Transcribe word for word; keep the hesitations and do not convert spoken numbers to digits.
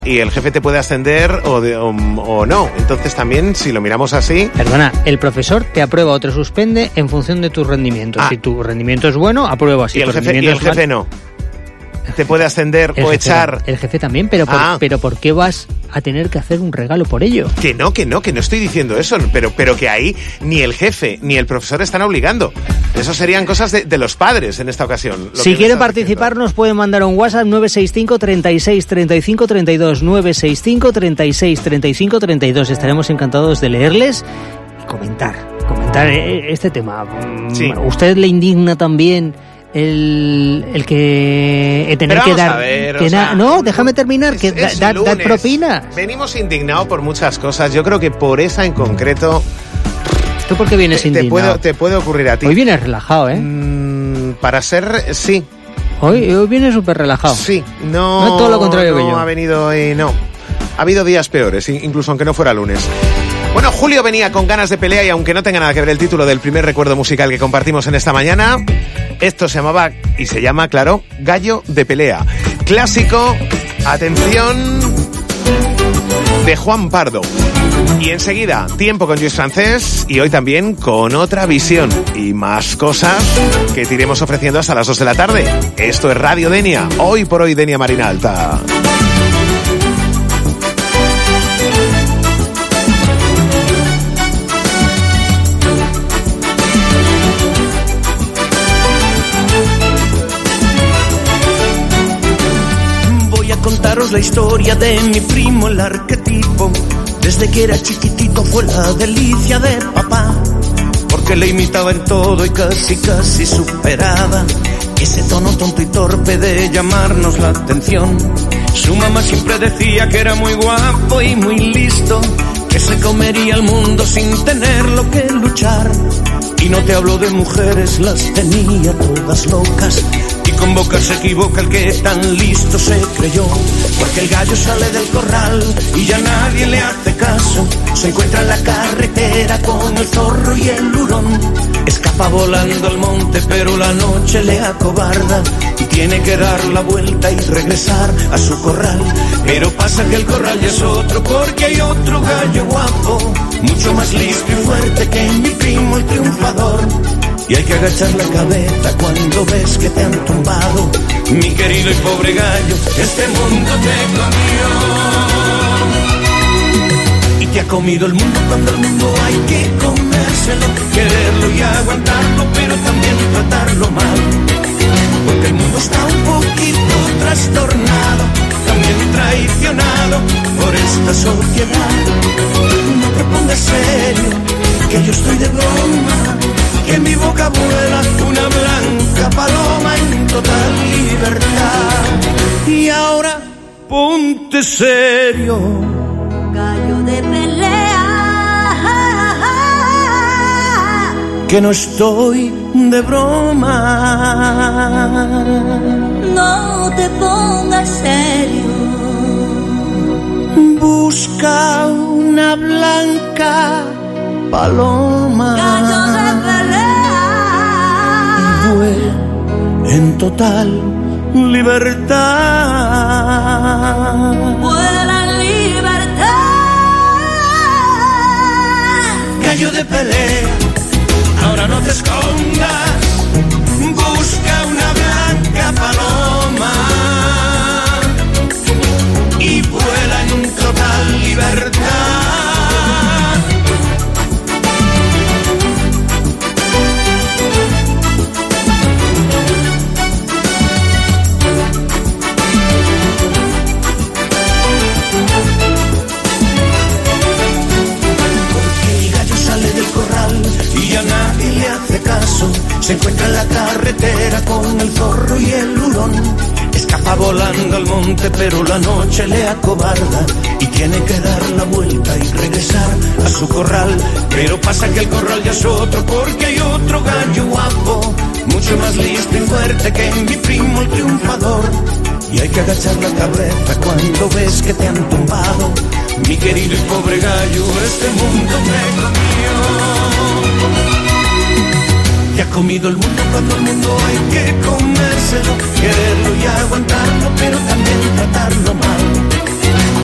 y el jefe te puede ascender o, de, o, o no. Entonces también, si lo miramos así... Perdona, el profesor te aprueba o te suspende en función de tus rendimientos. Ah. Si tu rendimiento es bueno, aprueba. Si y el jefe, y el jefe no. Te puede ascender el o jefe, echar... El jefe también, pero por, ah. pero ¿por qué vas a tener que hacer un regalo por ello? Que no, que no, que no estoy diciendo eso, pero, pero que ahí ni el jefe ni el profesor están obligando. Eso serían cosas de, de los padres en esta ocasión. Si quieren participar, diciendo. Nos pueden mandar un WhatsApp nueve seis cinco, treinta y seis, treinta y cinco, treinta y dos, nueve seis cinco, treinta y seis, treinta y cinco, treinta y dos. Estaremos encantados de leerles y comentar, comentar este tema. Sí. ¿Usted le indigna también el, el que el tener que dar ver, que sea, no déjame terminar es, que es da, dar propinas? Venimos indignados por muchas cosas. Yo creo que por esa en concreto. ¿Tú por qué vienes te, indignado? Te puede, te puede ocurrir a ti. Hoy vienes relajado, ¿eh? Mm, para ser, sí. Hoy, hoy vienes súper relajado. Sí, no. No es todo lo contrario no que yo. No ha venido hoy, no. Ha habido días peores, incluso aunque no fuera lunes. Bueno, Julio venía con ganas de pelea y aunque no tenga nada que ver el título del primer recuerdo musical que compartimos en esta mañana, esto se llamaba y se llama, claro, Gallo de Pelea. Clásico, atención, de Juan Pardo. Y enseguida, tiempo con Lluís Francés y hoy también con otra visión y más cosas que te iremos ofreciendo hasta las dos de la tarde. Esto es Radio Denia, hoy por hoy Denia Marina Alta. Contaros la historia de mi primo, el arquetipo. Desde que era chiquitito fue la delicia de papá, porque le imitaba en todo y casi casi superaba ese tono tonto y torpe de llamarnos la atención. Su mamá siempre decía que era muy guapo y muy listo, que se comería el mundo sin tener lo que luchar. Y no te hablo de mujeres, las tenía todas locas. Y con boca se equivoca el que tan listo se creyó, porque el gallo sale del corral y ya nadie le hace caso. Se encuentra en la carretera con el zorro y el hurón. Escapa volando al monte pero la noche le acobarda y tiene que dar la vuelta y regresar a su corral. Pero pasa que el corral ya es otro, porque hay otro gallo guapo, mucho más listo y fuerte que mi primo el triunfador. Y hay que agachar la cabeza cuando ves que te han tumbado. Mi querido y pobre gallo, este mundo te comió. Y te ha comido el mundo cuando el mundo hay que comérselo, quererlo y aguantarlo, pero también tratarlo mal. Porque el mundo está un poquito trastornado, también traicionado por esta sociedad. No te pongas serio, que yo estoy de broma, que en mi boca vuela una blanca paloma en total libertad. Y ahora ponte serio, gallo de pelea, que no estoy de broma. No te pongas serio, busca una blanca paloma, gallo de pelea, y vuela en total libertad. Vuela en libertad, gallo de pelea, ahora no te escondas, busca una blanca paloma y vuela en total libertad. Se encuentra en la carretera con el zorro y el hurón. Escapa volando al monte pero la noche le acobarda y tiene que dar la vuelta y regresar a su corral. Pero pasa que el corral ya es otro, porque hay otro gallo guapo, mucho más listo y fuerte que mi primo el triunfador. Y hay que agachar la cabeza cuando ves que te han tumbado. Mi querido y pobre gallo, este mundo me comió. Te ha comido el mundo cuando el mundo hay que comérselo, quererlo y aguantarlo, pero también tratarlo mal.